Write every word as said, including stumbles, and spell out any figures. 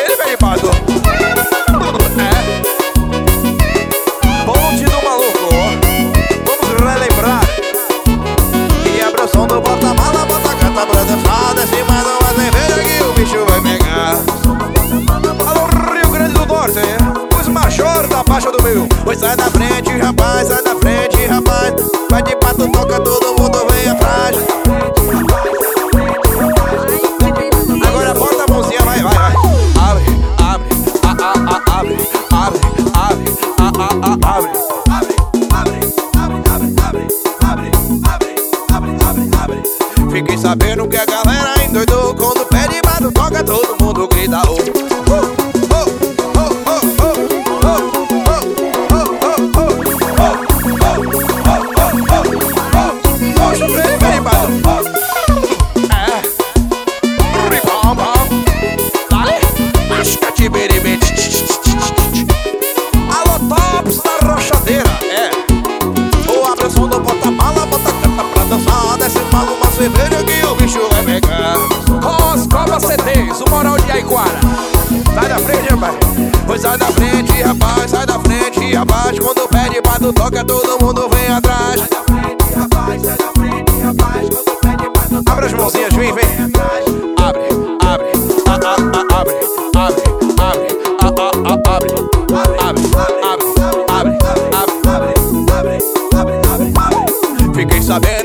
ele, peribado. É Ponte do Maluco. Vamos relembrar. E abre o som do bota-mala, bota-cata pra dançar. Desce mais uma cerveja que o bicho vai pegar. Alô, Rio Grande do Norte, os major da faixa do meio. Pois sai da frente, rapaz, sai da frente, rapaz. Vai de pato, toca, todo mundo vem atrás. Agora bota a mãozinha, vai, vai, vai. Abre, abre, a, a, a, abre, abre, abre, a, a, a, abre. Abre, abre, abre, abre, abre, abre, abre, abre, abre. Fiquei sabendo que a galera endoidou. Quando o pé de bato toca, todo mundo grita oh. Alô, Tops da Rochadeira, é. Ou abre o som do bota-mala, bota-cata pra dançar. Desce mal uma cerveja que o bicho vai pegar. Roscova C Ds, o moral de Aiquara. Sai da frente, rapaz. Pois sai da frente, rapaz, sai da frente, rapaz. Quando o pé de bato toca, todo mundo vem atrás. Sai da frente, rapaz, sai da frente, rapaz. Quando o pé de bato toca, abre as mãozinhas, vem, vem. Abre, abre, a, a, a, abre, abre, abre, a, a, a, abre, abre, abre, abre, abre, abre, abre, abre, abre. Fiquei sabendo